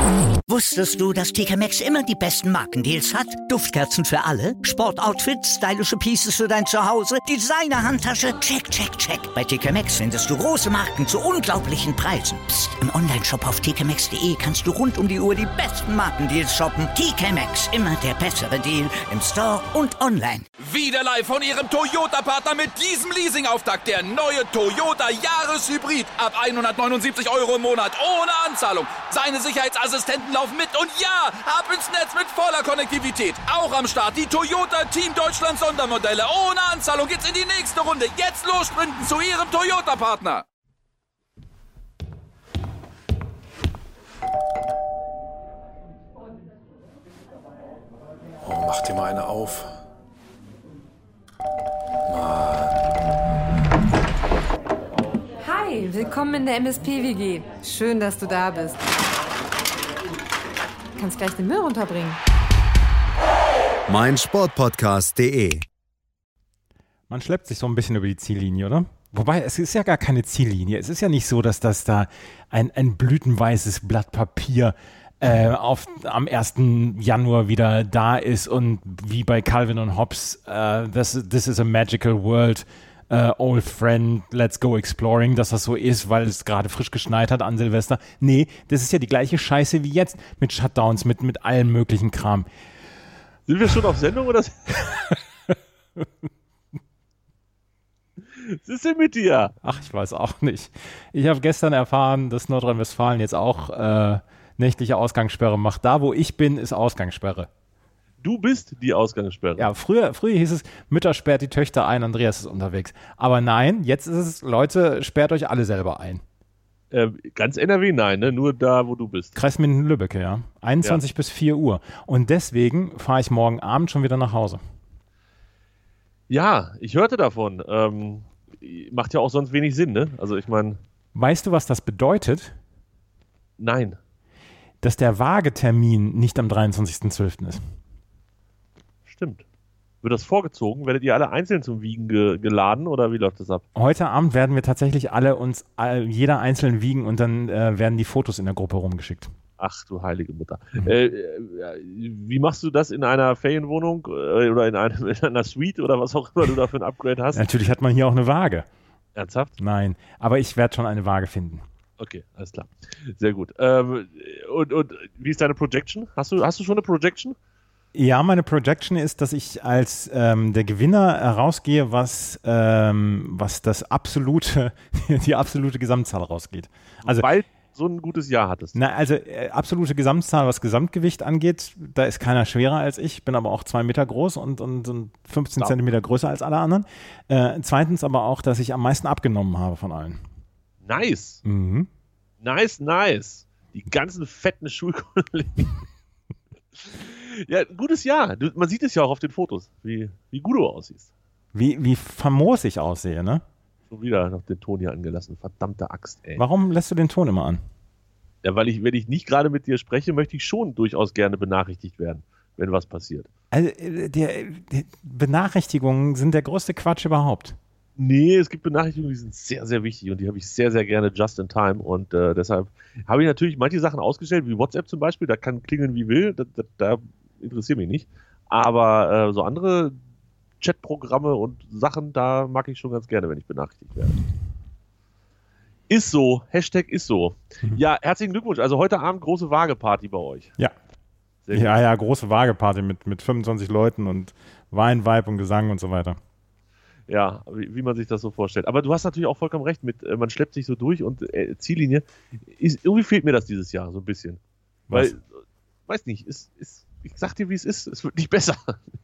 Wusstest du, dass TK Maxx immer die besten Markendeals hat? Duftkerzen für alle, Sportoutfits, stylische Pieces für dein Zuhause, Designer-Handtasche, check, check, check. Bei TK Maxx findest du große Marken zu unglaublichen Preisen. Psst. Im Onlineshop auf tkmaxx.de kannst du rund um die Uhr die besten Markendeals shoppen. TK Maxx, immer der bessere Deal im Store und online. Wieder live von Ihrem Toyota-Partner mit diesem Leasing-Auftakt. Der neue Toyota Jahreshybrid. Ab 179 € im Monat. Ohne Anzahlung. Seine Sicherheitsassistenten laufen mit. Und ja, ab ins Netz mit voller Konnektivität. Auch am Start die Toyota Team Deutschland Sondermodelle. Ohne Anzahlung geht's in die nächste Runde. Jetzt los sprinten zu Ihrem Toyota-Partner. Oh, mach dir mal eine auf. Hi, willkommen in der MSP-WG. Schön, dass du da bist. Du kannst gleich den Müll runterbringen. meinsportpodcast.de. Man schleppt sich so ein bisschen über die Ziellinie, oder? Wobei, es ist ja gar keine Ziellinie. Es ist ja nicht so, dass das da ein blütenweißes Blatt Papier am 1. Januar wieder da ist und wie bei Calvin und Hobbes, this is a magical world, old friend, let's go exploring, dass das so ist, weil es gerade frisch geschneit hat an Silvester. Nee, das ist ja die gleiche Scheiße wie jetzt mit Shutdowns, mit allem möglichen Kram. Sind wir schon auf Sendung oder? Was ist denn mit dir? Ach, ich weiß auch nicht. Ich habe gestern erfahren, dass Nordrhein-Westfalen jetzt auch nächtliche Ausgangssperre macht. Da, wo ich bin, ist Ausgangssperre. Du bist die Ausgangssperre. Ja, früher hieß es, Mütter sperrt die Töchter ein, Andreas ist unterwegs. Aber nein, jetzt ist es, Leute, sperrt euch alle selber ein. Ganz NRW nein, ne? Nur da, wo du bist. Kreis Minden-Lübbecke, ja. 21 bis 4 Uhr. Und deswegen fahre ich morgen Abend schon wieder nach Hause. Ja, ich hörte davon. Macht ja auch sonst wenig Sinn, ne? Also ich meine... Weißt du, was das bedeutet? Nein. Dass der Waagetermin nicht am 23.12. ist. Stimmt. Wird das vorgezogen? Werdet ihr alle einzeln zum Wiegen geladen oder wie läuft das ab? Heute Abend werden wir tatsächlich jeder einzeln wiegen und dann werden die Fotos in der Gruppe rumgeschickt. Ach du heilige Mutter. Wie machst du das in einer Ferienwohnung oder in einer Suite oder was auch immer du da für ein Upgrade hast? Natürlich hat man hier auch eine Waage. Ernsthaft? Nein, aber ich werde schon eine Waage finden. Okay, alles klar. Sehr gut. Und wie ist deine Projection? Hast du schon eine Projection? Ja, meine Projection ist, dass ich als der Gewinner herausgehe, was die absolute Gesamtzahl rausgeht. Also, weil so ein gutes Jahr hattest. Na, also absolute Gesamtzahl, was Gesamtgewicht angeht, da ist keiner schwerer als ich, bin aber auch 2 Meter groß und 15 Zentimeter größer als alle anderen. Zweitens aber auch, dass ich am meisten abgenommen habe von allen. Nice. Mhm. Nice. Die ganzen fetten Schulkollegen. Ja, gutes Jahr. Man sieht es ja auch auf den Fotos, wie gut du aussiehst. Wie famos ich aussehe, ne? Schon wieder noch den Ton hier angelassen. Verdammte Axt, ey. Warum lässt du den Ton immer an? Ja, weil wenn ich nicht gerade mit dir spreche, möchte ich schon durchaus gerne benachrichtigt werden, wenn was passiert. Also, die Benachrichtigungen sind der größte Quatsch überhaupt. Nee, es gibt Benachrichtigungen, die sind sehr, sehr wichtig und die habe ich sehr, sehr gerne just in time und deshalb habe ich natürlich manche Sachen ausgestellt, wie WhatsApp zum Beispiel, da kann klingeln wie will, da interessiert mich nicht, aber so andere Chatprogramme und Sachen, da mag ich schon ganz gerne, wenn ich benachrichtigt werde. Ist so, Hashtag ist so. Ja, herzlichen Glückwunsch, also heute Abend große Waageparty bei euch. Ja. Ja, große Waageparty mit 25 Leuten und Wein, Vibe und Gesang und so weiter. Ja, wie man sich das so vorstellt. Aber du hast natürlich auch vollkommen recht mit, man schleppt sich so durch und Ziellinie. Irgendwie fehlt mir das dieses Jahr so ein bisschen. Was? Weil, weiß nicht, ich sag dir, wie es ist wird nicht besser.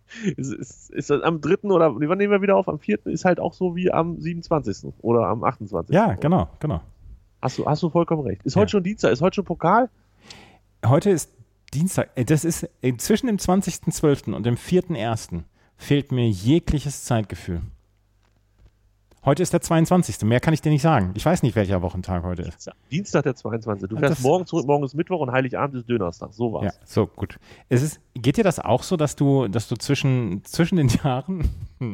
ist am 3. oder wann nehmen wir wieder auf? Am 4. ist halt auch so wie am 27. oder am 28. Ja, genau. Hast du vollkommen recht. Ist heute schon Dienstag? Ist heute schon Pokal? Heute ist Dienstag. Das ist zwischen dem 20.12. und dem 4.1. fehlt mir jegliches Zeitgefühl. Heute ist der 22. Mehr kann ich dir nicht sagen. Ich weiß nicht, welcher Wochentag heute ist. Dienstag der 22. Du fährst morgen zurück, morgen ist Mittwoch und Heiligabend ist Dönerstag. So war's. Ja, so gut. Geht dir das auch so, dass du zwischen den Jahren,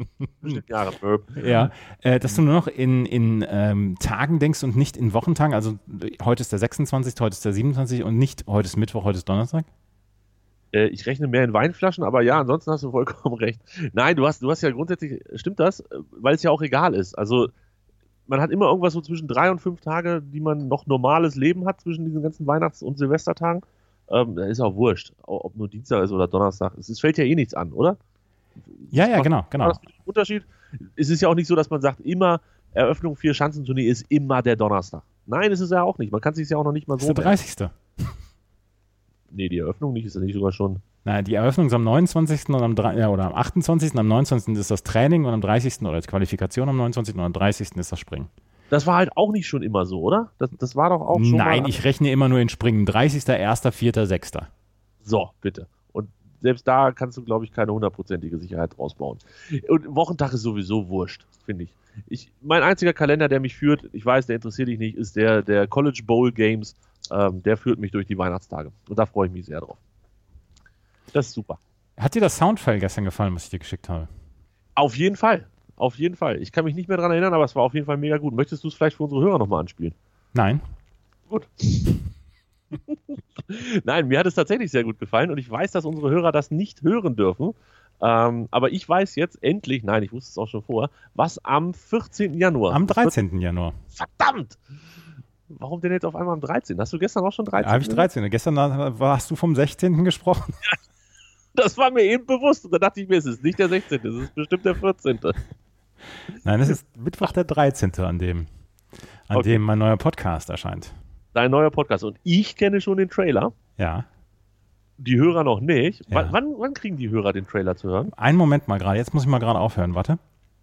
ja, dass du nur noch in Tagen denkst und nicht in Wochentagen? Also heute ist der 26., heute ist der 27. und nicht heute ist Mittwoch, heute ist Donnerstag? Ich rechne mehr in Weinflaschen, aber ja, ansonsten hast du vollkommen recht. Nein, du hast ja grundsätzlich, stimmt das, weil es ja auch egal ist. Also man hat immer irgendwas so zwischen 3 und 5 Tage, die man noch normales Leben hat zwischen diesen ganzen Weihnachts- und Silvestertagen. Da ist auch wurscht, ob nur Dienstag ist oder Donnerstag. Es fällt ja eh nichts an, oder? Ja, genau. Das ist ein Unterschied. Es ist ja auch nicht so, dass man sagt, immer Eröffnung 4-Schanzentournee ist immer der Donnerstag. Nein, ist es ja auch nicht. Man kann es sich ja auch noch nicht mal so. Das ist der 30. Nee, die Eröffnung nicht, ist ja nicht sogar schon. Nein, die Eröffnung ist am 29. und oder am 28. Am 29. ist das Training und am 30. oder die Qualifikation am 29. und am 30. ist das Springen. Das war halt auch nicht schon immer so, oder? Das war doch auch schon. Nein, ich rechne immer nur in Springen. 30., 1., 4., 6. So, bitte. Und selbst da kannst du, glaube ich, keine 100%ige Sicherheit rausbauen. Und Wochentag ist sowieso wurscht, finde ich. Mein einziger Kalender, der mich führt, ich weiß, der interessiert dich nicht, ist der College Bowl Games. Der führt mich durch die Weihnachtstage. Und da freue ich mich sehr drauf. Das ist super. Hat dir das Soundfile gestern gefallen, was ich dir geschickt habe? Auf jeden Fall. Auf jeden Fall. Ich kann mich nicht mehr daran erinnern, aber es war auf jeden Fall mega gut. Möchtest du es vielleicht für unsere Hörer nochmal anspielen? Nein. Gut. Nein, mir hat es tatsächlich sehr gut gefallen und ich weiß, dass unsere Hörer das nicht hören dürfen. Aber ich weiß jetzt endlich, nein, ich wusste es auch schon vorher, was am 14. Januar. Am 13. Januar. Verdammt! Warum denn jetzt auf einmal am 13.? Hast du gestern auch schon 13? Ja, habe ich 13. Gestern hast du vom 16. gesprochen. Das war mir eben bewusst und da dachte ich mir, es ist nicht der 16., es ist bestimmt der 14. Nein, es ist Mittwoch der 13., an dem mein neuer Podcast erscheint. Dein neuer Podcast. Und ich kenne schon den Trailer. Ja. Die Hörer noch nicht. Ja. Wann kriegen die Hörer den Trailer zu hören? Einen Moment mal gerade. Jetzt muss ich mal gerade aufhören. Warte.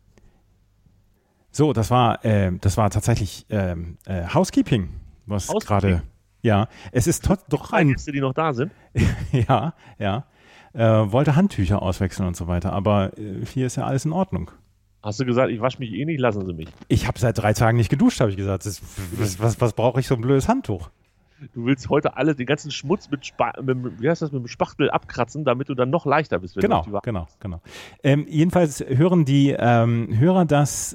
So, das war tatsächlich Housekeeping, was gerade. Ja, es ist doch ein. Gäste, die noch da sind. Ja. Wollte Handtücher auswechseln und so weiter, aber hier ist ja alles in Ordnung. Hast du gesagt, ich wasche mich eh nicht, lassen Sie mich. Ich habe seit 3 Tagen nicht geduscht, habe ich gesagt. Was brauche ich so ein blödes Handtuch? Du willst heute den ganzen Schmutz mit dem Spachtel abkratzen, damit du dann noch leichter bist. Wenn Genau. Jedenfalls hören die Hörer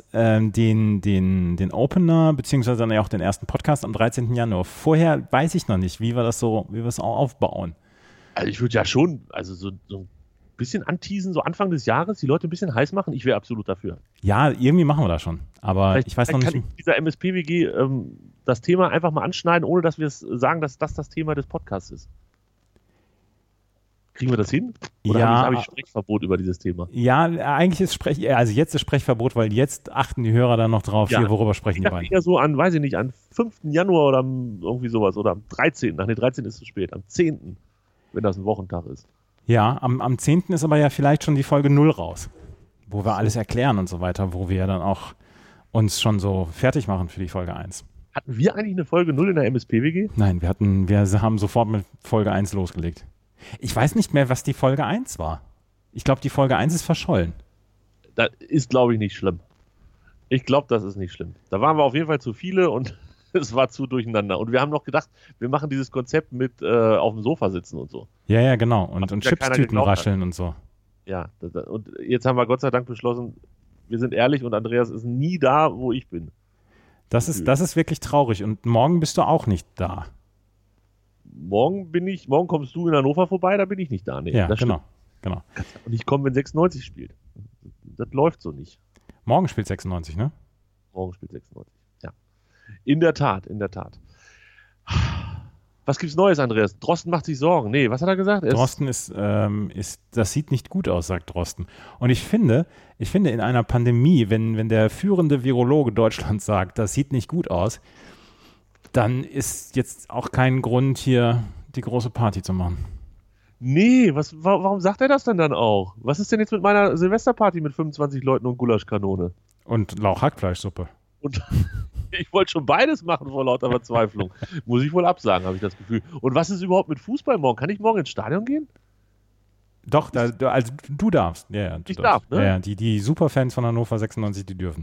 den Opener, beziehungsweise dann ja auch den ersten Podcast am 13. Januar. Vorher weiß ich noch nicht, wie wir es auch aufbauen. Also ich würde ja schon, so ein bisschen anteasen, so Anfang des Jahres, die Leute ein bisschen heiß machen. Ich wäre absolut dafür. Ja, irgendwie machen wir das schon. Aber ich weiß noch nicht. Kann ich dieser MSPWG das Thema einfach mal anschneiden, ohne dass wir es sagen, dass das Thema des Podcasts ist. Kriegen wir das hin? Oder habe ich Sprechverbot über dieses Thema? Ja, eigentlich ist jetzt ist Sprechverbot, weil jetzt achten die Hörer dann noch drauf, worüber sprechen die beiden. Ich eher so am 5. Januar oder irgendwie sowas oder am 13. Ach nee, 13 ist zu spät. Am 10., wenn das ein Wochentag ist. Ja, am 10. ist aber ja vielleicht schon die Folge 0 raus, wo wir alles erklären und so weiter, wo wir ja dann auch uns schon so fertig machen für die Folge 1. Hatten wir eigentlich eine Folge 0 in der MSPWG? Nein, wir haben sofort mit Folge 1 losgelegt. Ich weiß nicht mehr, was die Folge 1 war. Ich glaube, die Folge 1 ist verschollen. Das ist, glaube ich, nicht schlimm. Ich glaube, das ist nicht schlimm. Da waren wir auf jeden Fall zu viele und es war zu durcheinander. Und wir haben noch gedacht, wir machen dieses Konzept mit auf dem Sofa sitzen und so. Ja, genau. Und Chipstüten rascheln und so. Ja, und jetzt haben wir Gott sei Dank beschlossen, wir sind ehrlich und Andreas ist nie da, wo ich bin. Das ist wirklich traurig. Und morgen bist du auch nicht da. Morgen kommst du in Hannover vorbei, da bin ich nicht da. Nee, ja, genau. Und ich komme, wenn 96 spielt. Das läuft so nicht. Morgen spielt 96, ne? Morgen spielt 96, ja. In der Tat. Was gibt's Neues, Andreas? Drosten macht sich Sorgen. Nee, was hat er gesagt? Drosten das sieht nicht gut aus, sagt Drosten. Und ich finde in einer Pandemie, wenn der führende Virologe Deutschlands sagt, das sieht nicht gut aus, dann ist jetzt auch kein Grund, hier die große Party zu machen. Nee, warum sagt er das denn dann auch? Was ist denn jetzt mit meiner Silvesterparty mit 25 Leuten und Gulaschkanone? Und Lauch-Hackfleischsuppe. Und ich wollte schon beides machen vor lauter Verzweiflung. Muss ich wohl absagen, habe ich das Gefühl. Und was ist überhaupt mit Fußball morgen? Kann ich morgen ins Stadion gehen? Doch, also du darfst. Ja, ich darf, ne? Ja, die Superfans von Hannover 96, die dürfen.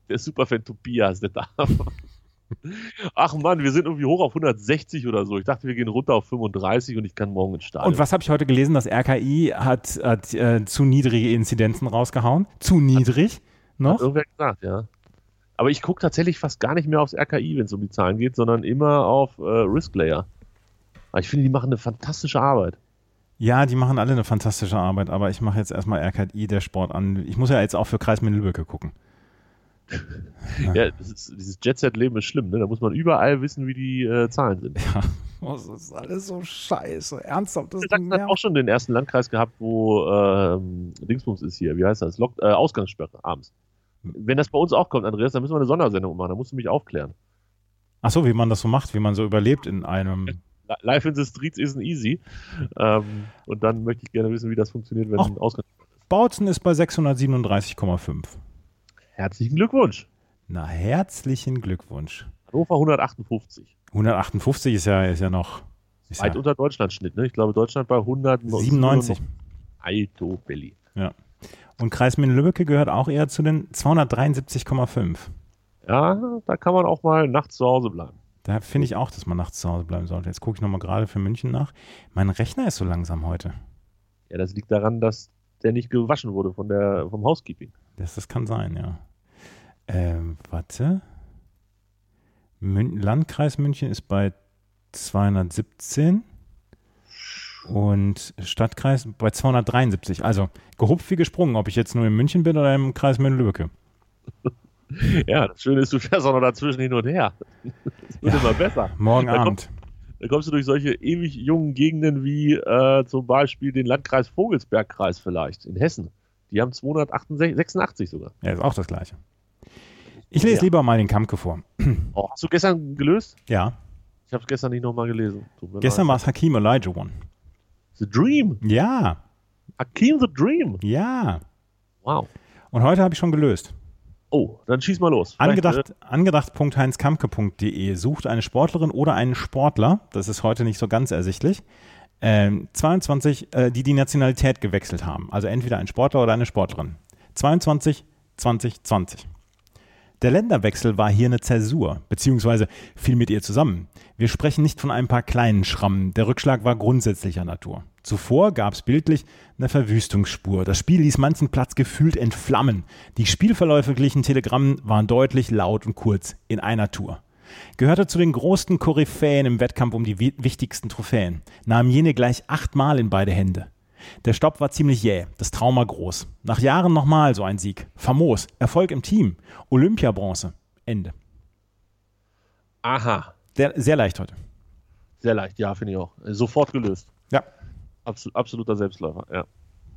Der Superfan Tobias, der da. Ach Mann, wir sind irgendwie hoch auf 160 oder so. Ich dachte, wir gehen runter auf 35 und ich kann morgen ins Stadion. Und was habe ich heute gelesen? Das RKI hat zu niedrige Inzidenzen rausgehauen. Zu niedrig noch? Hat irgendwer gesagt, ja. Aber ich gucke tatsächlich fast gar nicht mehr aufs RKI, wenn es um die Zahlen geht, sondern immer auf Risklayer. Aber ich finde, die machen eine fantastische Arbeit. Ja, die machen alle eine fantastische Arbeit, aber ich mache jetzt erstmal RKI, der Sport an. Ich muss ja jetzt auch für Kreis Minden-Lübbecke gucken. Ja, dieses Jet-Set-Leben ist schlimm, ne? Da muss man überall wissen, wie die Zahlen sind. Ja, das ist alles so scheiße. Ernsthaft. Das hat auch schon den ersten Landkreis gehabt, wo Dingsbums ist hier, wie heißt das? Ausgangssperre abends. Wenn das bei uns auch kommt, Andreas, dann müssen wir eine Sondersendung machen, da musst du mich aufklären. Ach so, wie man das so macht, wie man so überlebt in einem... Life in the Streets isn't easy. Und dann möchte ich gerne wissen, wie das funktioniert, wenn ein Ausgangssperre ist. Bautzen ist bei 637,5. Herzlichen Glückwunsch. Na, herzlichen Glückwunsch. Hannover 158. 158 ist ja noch... Weit unter Deutschlandschnitt, ne? Ich glaube, Deutschland bei 197. Alto Belli. Ja. Und Kreis Minden-Lübbecke gehört auch eher zu den 273,5. Ja, da kann man auch mal nachts zu Hause bleiben. Da finde ich auch, dass man nachts zu Hause bleiben sollte. Jetzt gucke ich nochmal gerade für München nach. Mein Rechner ist so langsam heute. Ja, das liegt daran, dass der nicht gewaschen wurde vom Housekeeping. Das kann sein, ja. Warte. Landkreis München ist bei 217 und Stadtkreis bei 273. Also gehupft wie gesprungen, ob ich jetzt nur in München bin oder im Kreis Minden-Lübbecke. Ja, das Schöne ist, du fährst auch noch dazwischen hin und her. Das wird immer besser. Morgen Abend. Da kommst du durch solche ewig jungen Gegenden wie zum Beispiel den Landkreis Vogelsbergkreis vielleicht in Hessen. Die haben 286 sogar. Ja, ist auch das Gleiche. Ich lese lieber mal den Kampke vor. Oh, hast du gestern gelöst? Ja. Ich habe es gestern nicht nochmal gelesen. Gestern war es Hakeem Olajuwon. The Dream? Ja. Hakeem the Dream? Ja. Wow. Und heute habe ich schon gelöst. Oh, dann schieß mal los. Angedacht.heinzkampke.de sucht eine Sportlerin oder einen Sportler, das ist heute nicht so ganz ersichtlich, 22, die Nationalität gewechselt haben. Also entweder ein Sportler oder eine Sportlerin. 22, 20, 20. Der Länderwechsel war hier eine Zäsur, beziehungsweise fiel mit ihr zusammen. Wir sprechen nicht von ein paar kleinen Schrammen. Der Rückschlag war grundsätzlicher Natur. Zuvor gab es bildlich eine Verwüstungsspur. Das Spiel ließ manchen Platz gefühlt entflammen. Die Spielverläufe glichen Telegrammen, waren deutlich, laut und kurz in einer Tour. Gehörte zu den großen Koryphäen im Wettkampf um die wichtigsten Trophäen. Nahm jene gleich 8-mal in beide Hände. Der Stopp war ziemlich jäh, das Trauma groß. Nach Jahren nochmal so ein Sieg. Famos, Erfolg im Team, Olympiabronze, Ende. Aha. Sehr leicht heute. Sehr leicht, ja, finde ich auch. Sofort gelöst. Ja. Absoluter Selbstläufer, ja.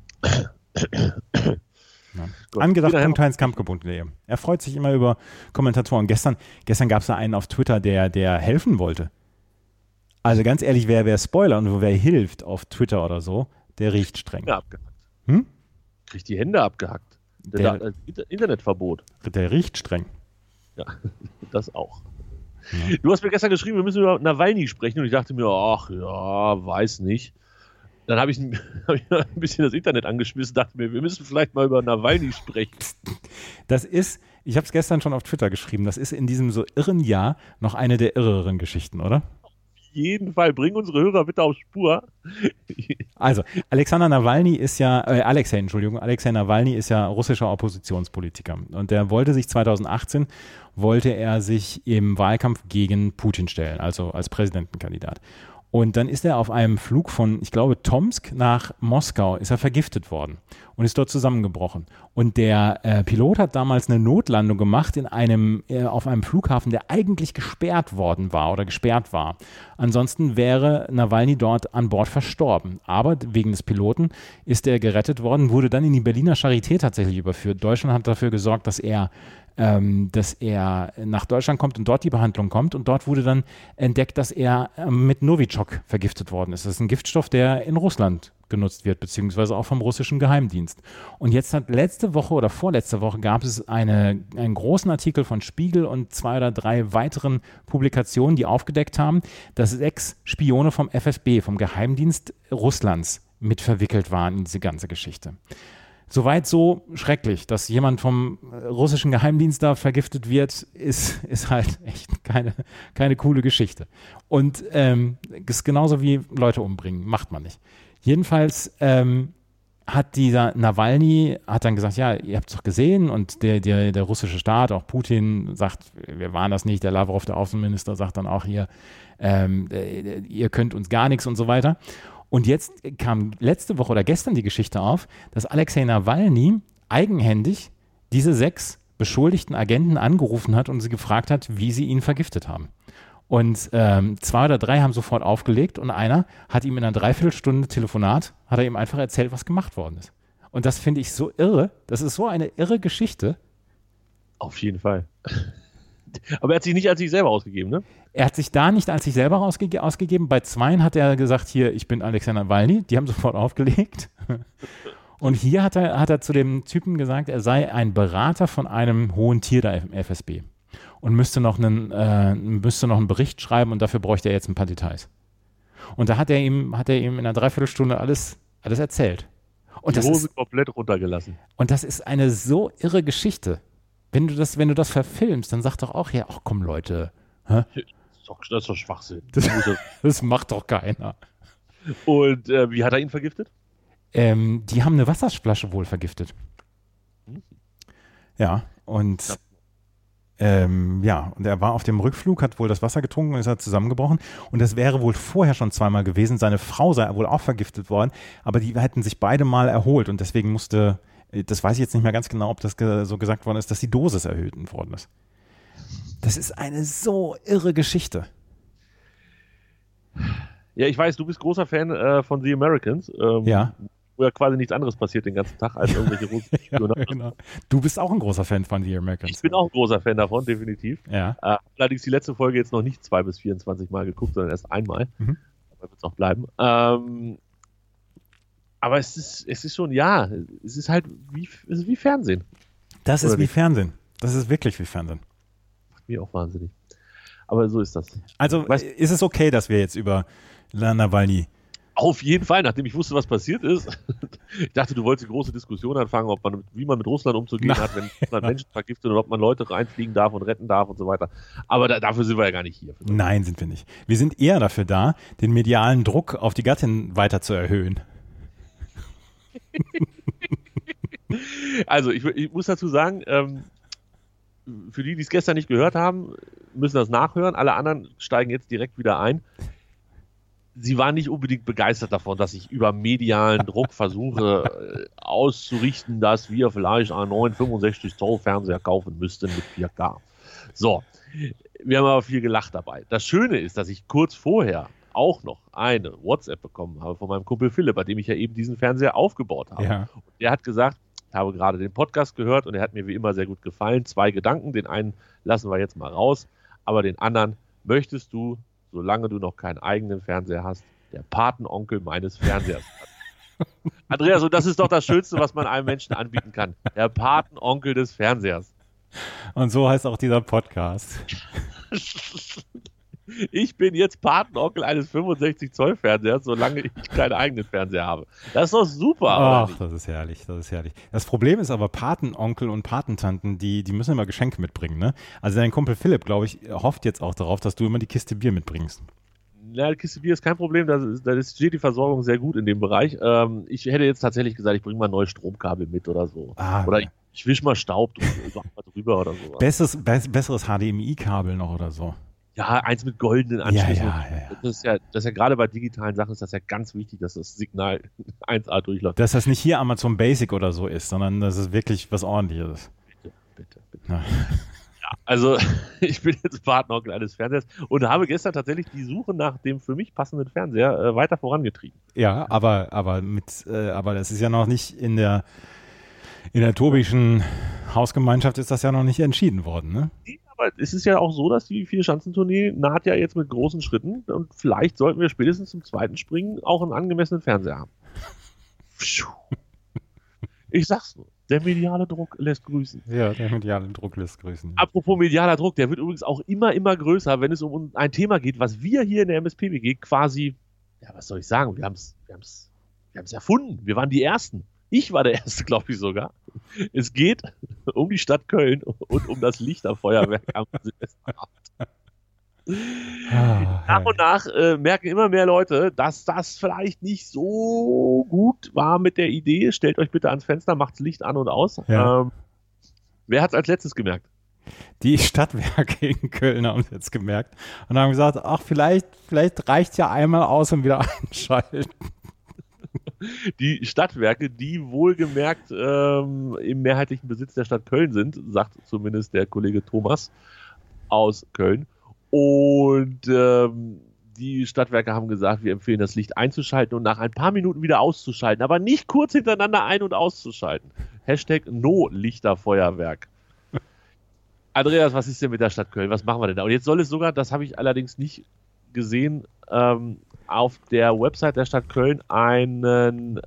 Angedacht.heinzkampke.de. Er freut sich immer über Kommentatoren. Gestern gab es da einen auf Twitter, der helfen wollte. Also ganz ehrlich, wer Spoiler und wer hilft auf Twitter oder so, der riecht streng. Ja, abgehackt. Kriegt die Hände abgehackt. Internetverbot. Der riecht streng. Ja, das auch. Ja. Du hast mir gestern geschrieben, wir müssen über Nawalny sprechen und ich dachte mir, ach ja, weiß nicht. Dann habe ich ein bisschen das Internet angeschmissen, dachte mir, wir müssen vielleicht mal über Nawalny sprechen. Ich habe es gestern schon auf Twitter geschrieben, das ist in diesem so irren Jahr noch eine der irreren Geschichten, oder? Auf jeden Fall, bring unsere Hörer bitte auf Spur. Also, Alexei Nawalny ist ja russischer Oppositionspolitiker und der wollte sich 2018 im Wahlkampf gegen Putin stellen, also als Präsidentenkandidat. Und dann ist er auf einem Flug von, ich glaube, Tomsk nach Moskau, ist er vergiftet worden und ist dort zusammengebrochen. Und der Pilot hat damals eine Notlandung gemacht auf einem Flughafen, der eigentlich gesperrt war. Ansonsten wäre Nawalny dort an Bord verstorben. Aber wegen des Piloten ist er gerettet worden, wurde dann in die Berliner Charité tatsächlich überführt. Deutschland hat dafür gesorgt, dass er nach Deutschland kommt und dort die Behandlung kommt. Und dort wurde dann entdeckt, dass er mit Novichok vergiftet worden ist. Das ist ein Giftstoff, der in Russland genutzt wird, beziehungsweise auch vom russischen Geheimdienst. Und jetzt hat letzte Woche oder vorletzte Woche gab es einen großen Artikel von Spiegel und 2 oder 3 weiteren Publikationen, die aufgedeckt haben, dass 6 Spione vom FSB, vom Geheimdienst Russlands, mit verwickelt waren in diese ganze Geschichte. Soweit so schrecklich, dass jemand vom russischen Geheimdienst da vergiftet wird, ist halt echt keine coole Geschichte. Und ist genauso wie Leute umbringen, macht man nicht. Jedenfalls hat dieser Nawalny dann gesagt, ja, ihr habt es doch gesehen und der russische Staat, auch Putin, sagt, wir waren das nicht, der Lavrov, der Außenminister, sagt dann auch hier, ihr könnt uns gar nichts und so weiter. Und jetzt kam letzte Woche oder gestern die Geschichte auf, dass Alexei Nawalny eigenhändig diese 6 beschuldigten Agenten angerufen hat und sie gefragt hat, wie sie ihn vergiftet haben. Und 2 oder 3 haben sofort aufgelegt und einer hat ihm in einer Dreiviertelstunde Telefonat, hat er ihm einfach erzählt, was gemacht worden ist. Und das finde ich so irre. Das ist so eine irre Geschichte. Auf jeden Fall. Aber er hat sich nicht als sich selber ausgegeben, ne? Er hat sich da nicht als sich selber ausgegeben. Bei 2 hat er gesagt, hier, ich bin Alexei Nawalny. Die haben sofort aufgelegt. Und hier hat er zu dem Typen gesagt, er sei ein Berater von einem hohen Tier der FSB. Und müsste noch einen Bericht schreiben und dafür bräuchte er jetzt ein paar Details. Und da hat er ihm in einer Dreiviertelstunde alles erzählt. Und die Hose komplett runtergelassen. Und das ist eine so irre Geschichte. Wenn du das verfilmst, dann sag doch auch, ja, ach komm Leute. Hä? Das ist doch Schwachsinn. Das macht doch keiner. Und wie hat er ihn vergiftet? Die haben eine Wasserflasche wohl vergiftet. Ja, und und er war auf dem Rückflug, hat wohl das Wasser getrunken und ist halt zusammengebrochen. Und das wäre wohl vorher schon 2-mal gewesen. Seine Frau sei wohl auch vergiftet worden, aber die hätten sich beide mal erholt und deswegen musste, das weiß ich jetzt nicht mehr ganz genau, ob das so gesagt worden ist, dass die Dosis erhöht worden ist. Das ist eine so irre Geschichte. Ja, ich weiß, du bist großer Fan von The Americans. Ja. Wo ja quasi nichts anderes passiert den ganzen Tag als irgendwelche russischen ja, genau. Du bist auch ein großer Fan von The Americans. Ich bin auch ein großer Fan davon, definitiv. Ja. Allerdings die letzte Folge jetzt noch nicht 2 bis 24 Mal geguckt, sondern erst einmal. Mhm. Da wird es auch bleiben. Aber es ist schon, ja, es ist halt wie Fernsehen. Das ist wie Fernsehen. Das ist wirklich wie Fernsehen. Macht mich auch wahnsinnig. Aber so ist das. Also ist es okay, dass wir jetzt über Nawalny... Auf jeden Fall, nachdem ich wusste, was passiert ist. Ich dachte, du wolltest eine große Diskussion anfangen, wie man mit Russland umzugehen hat, wenn Russland Menschen vergiftet und ob man Leute reinfliegen darf und retten darf und so weiter. Aber dafür sind wir ja gar nicht hier. Nein, sind wir nicht. Wir sind eher dafür da, den medialen Druck auf die Gattin weiter zu erhöhen. Also, ich muss dazu sagen, für die es gestern nicht gehört haben, müssen das nachhören. Alle anderen steigen jetzt direkt wieder ein. Sie war nicht unbedingt begeistert davon, dass ich über medialen Druck versuche auszurichten, dass wir vielleicht einen neuen 65-Zoll-Fernseher kaufen müssten mit 4K. So, wir haben aber viel gelacht dabei. Das Schöne ist, dass ich kurz vorher auch noch eine WhatsApp bekommen habe von meinem Kumpel Philipp, bei dem ich ja eben diesen Fernseher aufgebaut habe. Ja. Und der hat gesagt, ich habe gerade den Podcast gehört und er hat mir wie immer sehr gut gefallen. 2 Gedanken, den einen lassen wir jetzt mal raus, aber den anderen möchtest du, solange du noch keinen eigenen Fernseher hast, der Patenonkel meines Fernsehers hat. Andreas, und das ist doch das Schönste, was man einem Menschen anbieten kann. Der Patenonkel des Fernsehers. Und so heißt auch dieser Podcast. Ich bin jetzt Patenonkel eines 65-Zoll-Fernsehers, solange ich keinen eigenen Fernseher habe. Das ist doch super. Ach, das ist herrlich, das ist herrlich. Das Problem ist aber, Patenonkel und Patentanten, die müssen immer Geschenke mitbringen, ne? Also dein Kumpel Philipp, glaube ich, hofft jetzt auch darauf, dass du immer die Kiste Bier mitbringst. Ja, die Kiste Bier ist kein Problem, da steht die Versorgung sehr gut in dem Bereich. Ich hätte jetzt tatsächlich gesagt, ich bringe mal ein neues Stromkabel mit oder so. Oder ich wische mal Staub drüber oder so. Besseres HDMI-Kabel noch oder so. Ja, eins mit goldenen Anschlüssen. Ja. Das ist ja gerade bei digitalen Sachen ist das ja ganz wichtig, dass das Signal 1A durchläuft. Dass das nicht hier Amazon Basic oder so ist, sondern dass es wirklich was Ordentliches ist. Bitte. Ja, also ich bin jetzt Patenonkel eines Fernsehers und habe gestern tatsächlich die Suche nach dem für mich passenden Fernseher weiter vorangetrieben. Ja, aber das ist ja noch nicht in der Tobischen Hausgemeinschaft ist das ja noch nicht entschieden worden, ne? Aber es ist ja auch so, dass die Vierschanzentournee naht ja jetzt mit großen Schritten und vielleicht sollten wir spätestens zum zweiten Springen auch einen angemessenen Fernseher haben. Ich sag's nur, der mediale Druck lässt grüßen. Ja, der mediale Druck lässt grüßen. Apropos medialer Druck, der wird übrigens auch immer größer, wenn es um ein Thema geht, was wir hier in der MSPWG quasi, ja, was soll ich sagen, wir haben's erfunden. Wir waren die Ersten. Ich war der Erste, glaube ich sogar. Es geht um die Stadt Köln und um das Lichterfeuerwerk am Silvesterabend. Nach und nach merken immer mehr Leute, dass das vielleicht nicht so gut war mit der Idee. Stellt euch bitte ans Fenster, macht's Licht an und aus. Ja. Wer hat's als letztes gemerkt? Die Stadtwerke in Köln haben es jetzt gemerkt und haben gesagt, ach, vielleicht reicht ja einmal aus und wieder einschalten. Die Stadtwerke, die wohlgemerkt im mehrheitlichen Besitz der Stadt Köln sind, sagt zumindest der Kollege Thomas aus Köln. Und die Stadtwerke haben gesagt, wir empfehlen das Licht einzuschalten und nach ein paar Minuten wieder auszuschalten, aber nicht kurz hintereinander ein- und auszuschalten. Hashtag No-Lichterfeuerwerk. Andreas, was ist denn mit der Stadt Köln? Was machen wir denn da? Und jetzt soll es sogar, das habe ich allerdings nicht gesehen, auf der Website der Stadt Köln eine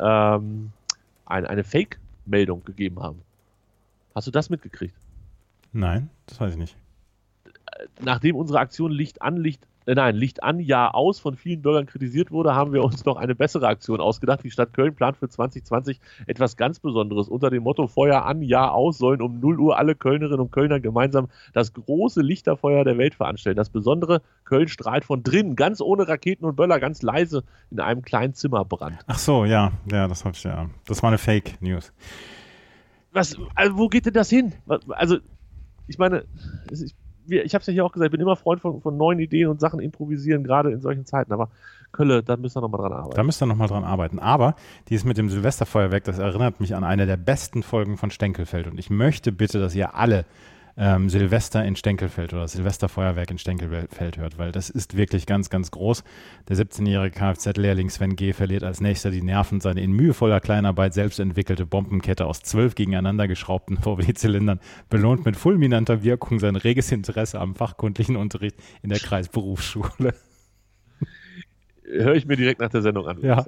Fake-Meldung gegeben haben. Hast du das mitgekriegt? Nein, das weiß ich nicht. Nachdem unsere Aktion Licht an, Jahr aus von vielen Bürgern kritisiert wurde, haben wir uns noch eine bessere Aktion ausgedacht. Die Stadt Köln plant für 2020 etwas ganz Besonderes. Unter dem Motto Feuer an, Jahr aus sollen um 0 Uhr alle Kölnerinnen und Kölner gemeinsam das große Lichterfeuer der Welt veranstalten. Das Besondere, Köln strahlt von drinnen, ganz ohne Raketen und Böller, ganz leise in einem kleinen Zimmerbrand. Ach so, ja, das habe ich ja. Das war eine Fake News. Also, wo geht denn das hin? Also, ich meine, ich habe es ja hier auch gesagt, ich bin immer Freund von neuen Ideen und Sachen improvisieren, gerade in solchen Zeiten. Aber Kölle, da müssen wir nochmal dran arbeiten. Da müsst ihr nochmal dran arbeiten. Aber dieses mit dem Silvesterfeuerwerk, das erinnert mich an eine der besten Folgen von Stenkelfeld. Und ich möchte bitte, dass ihr alle Silvester in Stenkelfeld oder Silvesterfeuerwerk in Stenkelfeld hört, weil das ist wirklich ganz, ganz groß. Der 17-jährige Kfz-Lehrling Sven G. verliert als nächster die Nerven, seine in mühevoller Kleinarbeit selbst entwickelte Bombenkette aus 12 gegeneinander geschraubten VW-Zylindern belohnt mit fulminanter Wirkung sein reges Interesse am fachkundlichen Unterricht in der Kreisberufsschule. Höre ich mir direkt nach der Sendung an. Ja.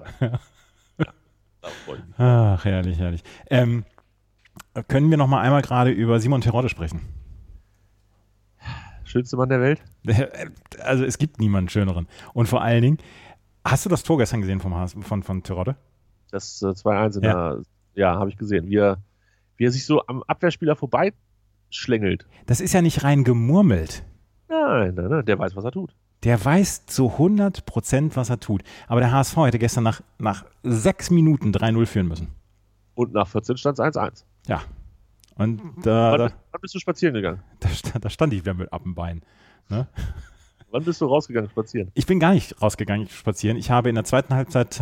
Ach, herrlich, herrlich. Können wir noch mal einmal gerade über Simon Terodde sprechen? Schönste Mann der Welt? Also es gibt niemanden schöneren. Und vor allen Dingen, hast du das Tor gestern gesehen von Terodde? Das 2-1 habe ich gesehen. Wie er sich so am Abwehrspieler vorbeischlängelt. Das ist ja nicht rein gemurmelt. Nein, der weiß, was er tut. Der weiß zu 100%, was er tut. Aber der HSV hätte gestern nach 6 Minuten 3-0 führen müssen. Und nach 14 stand es 1-1. Ja. Und wann bist du spazieren gegangen? Da stand ich wieder mit ab dem Bein. Ne? Wann bist du rausgegangen spazieren? Ich bin gar nicht rausgegangen spazieren. Ich habe in der zweiten Halbzeit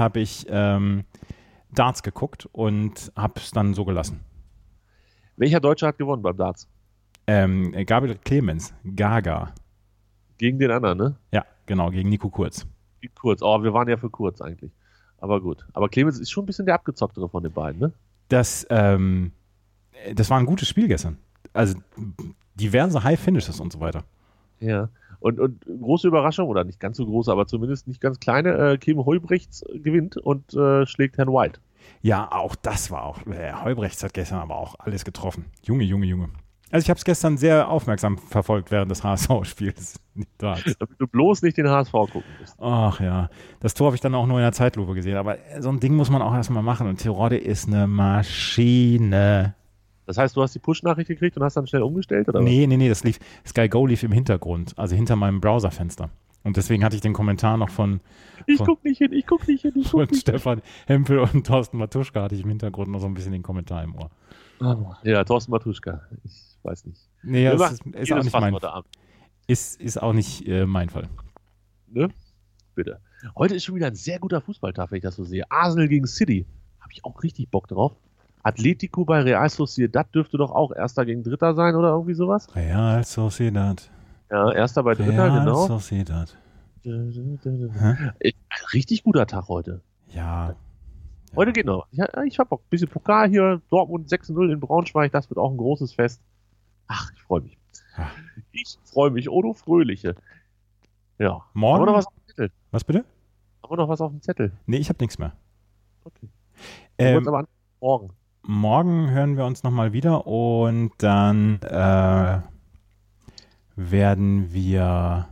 Darts geguckt und habe es dann so gelassen. Welcher Deutsche hat gewonnen beim Darts? Gabriel Clemens, Gaga. Gegen den anderen, ne? Ja, genau, gegen Nico Kurz. Kurz, wir waren ja für Kurz eigentlich. Aber gut. Aber Clemens ist schon ein bisschen der abgezocktere von den beiden, ne? Das war ein gutes Spiel gestern. Also diverse High-Finishes und so weiter. Ja. Und große Überraschung, oder nicht ganz so große, aber zumindest nicht ganz kleine, Kim Heubrechts gewinnt und schlägt Herrn White. Ja, auch das war auch. Heubrechts hat gestern aber auch alles getroffen. Junge. Also ich habe es gestern sehr aufmerksam verfolgt während des HSV-Spiels. Damit du bloß nicht den HSV gucken musst. Ach ja, das Tor habe ich dann auch nur in der Zeitlupe gesehen. Aber so ein Ding muss man auch erstmal machen. Und Terodde ist eine Maschine. Das heißt, du hast die Push-Nachricht gekriegt und hast dann schnell umgestellt? Oder Nee, das lief. Sky Go lief im Hintergrund, also hinter meinem Browserfenster. Und deswegen hatte ich den Kommentar noch von guck nicht hin. Stefan Hempel und Thorsten Matuschka hatte ich im Hintergrund noch so ein bisschen den Kommentar im Ohr. Ja, Thorsten Matuschka. Ich weiß nicht. Nee, ist auch nicht mein Fall. Ist auch nicht mein Fall. Ne? Bitte. Heute ist schon wieder ein sehr guter Fußballtag, wenn ich das so sehe. Arsenal gegen City. Habe ich auch richtig Bock drauf. Atletico bei Real Sociedad dürfte doch auch Erster gegen Dritter sein oder irgendwie sowas? Real Sociedad. Ja, Erster bei Dritter, Real genau. Sociedad. Richtig guter Tag heute. Ja. Heute geht noch. Ich habe Bock. Ein bisschen Pokal hier. Dortmund 6-0 in Braunschweig. Das wird auch ein großes Fest. Ach, ich freue mich. Ich freue mich. Oh, du Fröhliche. Ja. Morgen? Haben wir noch was auf dem Zettel? Was bitte? Haben wir noch was auf dem Zettel? Nee, ich habe nichts mehr. Okay. Aber morgen. Morgen hören wir uns nochmal wieder und dann werden wir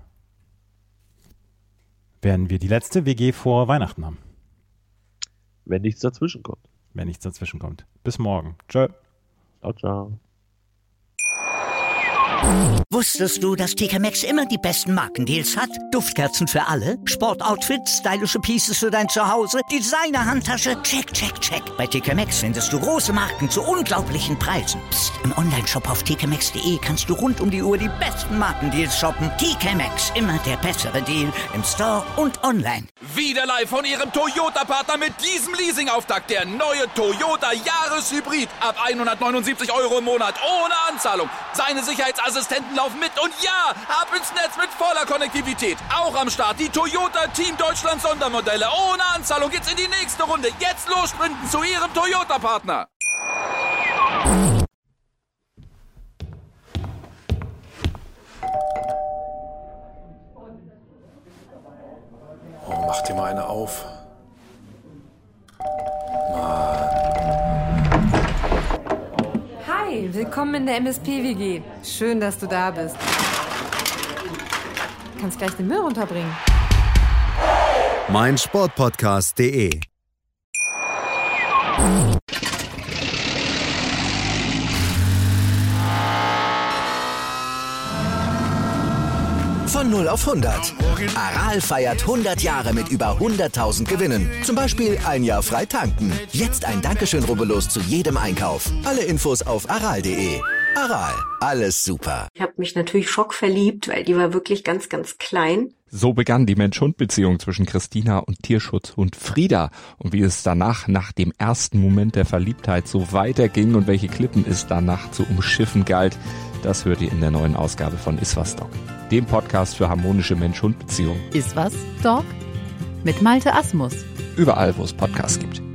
die letzte WG vor Weihnachten haben. Wenn nichts dazwischen kommt. wenn nichts dazwischen kommt. Bis morgen. Tschö. Ciao, ciao. Wusstest du, dass TK Maxx immer die besten Markendeals hat? Duftkerzen für alle, Sportoutfits, stylische Pieces für dein Zuhause, Designer-Handtasche, check, check, check. Bei TK Maxx findest du große Marken zu unglaublichen Preisen. Psst. Im Onlineshop auf tkmaxx.de kannst du rund um die Uhr die besten Markendeals shoppen. TK Maxx, immer der bessere Deal im Store und online. Wieder live von Ihrem Toyota-Partner mit diesem Leasing-Auftakt. Der neue Toyota Jahreshybrid. Ab 179 € im Monat ohne Anzahlung. Seine Sicherheitsassistenten laufen mit und ja, ab ins Netz mit voller Konnektivität. Auch am Start die Toyota Team Deutschland Sondermodelle. Ohne Anzahlung geht's in die nächste Runde. Jetzt los sprinten zu Ihrem Toyota-Partner. Oh, mach dir mal eine auf. Hi, willkommen in der MSP-WG. Schön, dass du da bist. Du kannst gleich den Müll runterbringen. meinsportpodcast.de. Von 0 auf 100. Aral feiert 100 Jahre mit über 100.000 Gewinnen. Zum Beispiel ein Jahr frei tanken. Jetzt ein Dankeschön, rubbellos zu jedem Einkauf. Alle Infos auf aral.de. Aral, alles super. Ich habe mich natürlich schockverliebt, weil die war wirklich ganz, ganz klein. So begann die Mensch-Hund-Beziehung zwischen Christina und Tierschutzhund Frieda. Und wie es danach, nach dem ersten Moment der Verliebtheit, so weiterging und welche Klippen es danach zu umschiffen galt, das hört ihr in der neuen Ausgabe von Iswas Dog, dem Podcast für harmonische Mensch-Hund-Beziehungen. Iswas Dog mit Malte Asmus. Überall, wo es Podcasts gibt.